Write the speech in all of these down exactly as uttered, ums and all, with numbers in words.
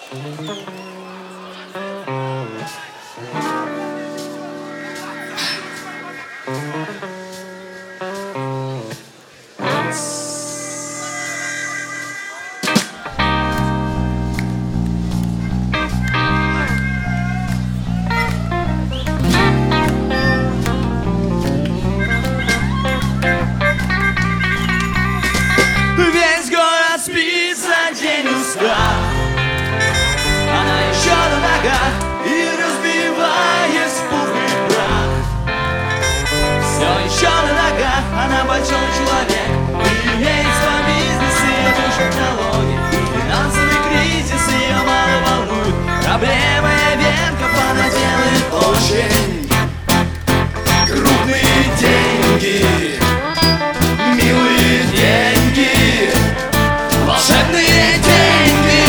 Весь город спит, за день устал. Она еще на ногах и разбиваясь в пух и прах. Все еще на ногах, она большой человек. Имеет свой бизнес и душит налоги. Финансовый кризис ее мало волнует. Проблемы венков она делает очень крупные деньги. Милые деньги, волшебные деньги.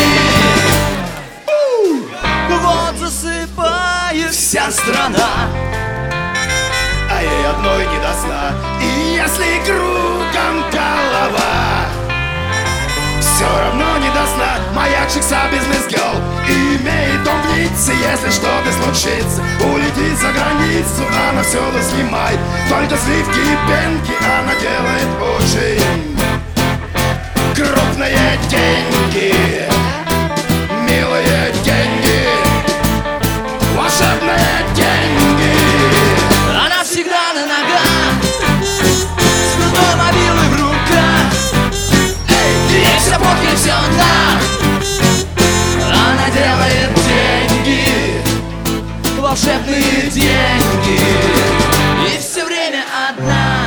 Вот засыпает вся страна, а ей одной не до сна. И если кругом голова, все равно не до сна. Маяк Шикса, бизнес-гелл, имеет дом в Ницце. Если что-то случится, улетит за границу. Она все снимает, только сливки и пенки. Она делает очень крупные деньги. Милые деньги, волшебные деньги. Она всегда на ногах, с крутой мобилой в руках. Ей все пох, ей все да. Она делает деньги, волшебные деньги. И все время одна.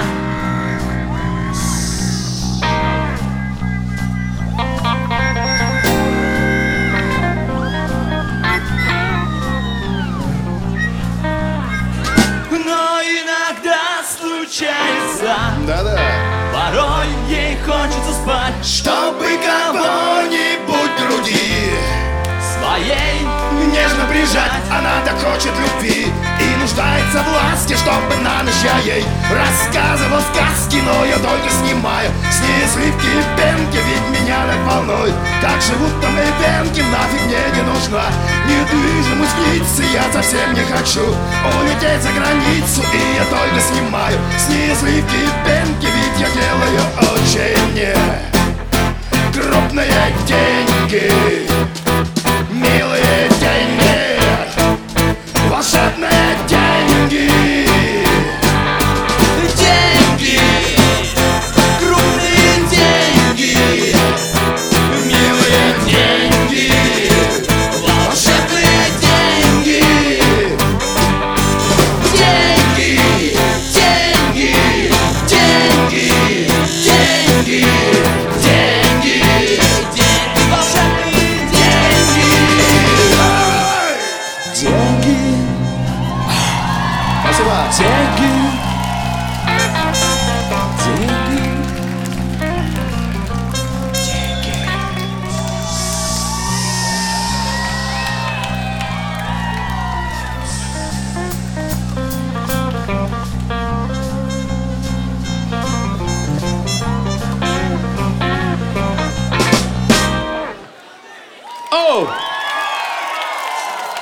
Но иногда случается, Да-да. порой ей хочется спать, Чтобы кого-нибудь груди своей нежно прижать. Она так хочет любви и нуждается в ласке, чтобы на ночь я ей рассказывал сказки. Но я только снимаю с ней сливки и пенки, ведь меня так волнует, как живут там и венки. Нафиг мне не нужна недвижимость в Ницце. Я совсем не хочу улететь за границу. И я только снимаю с ней сливки и пенки, ведь я делаю очень крупные деньги.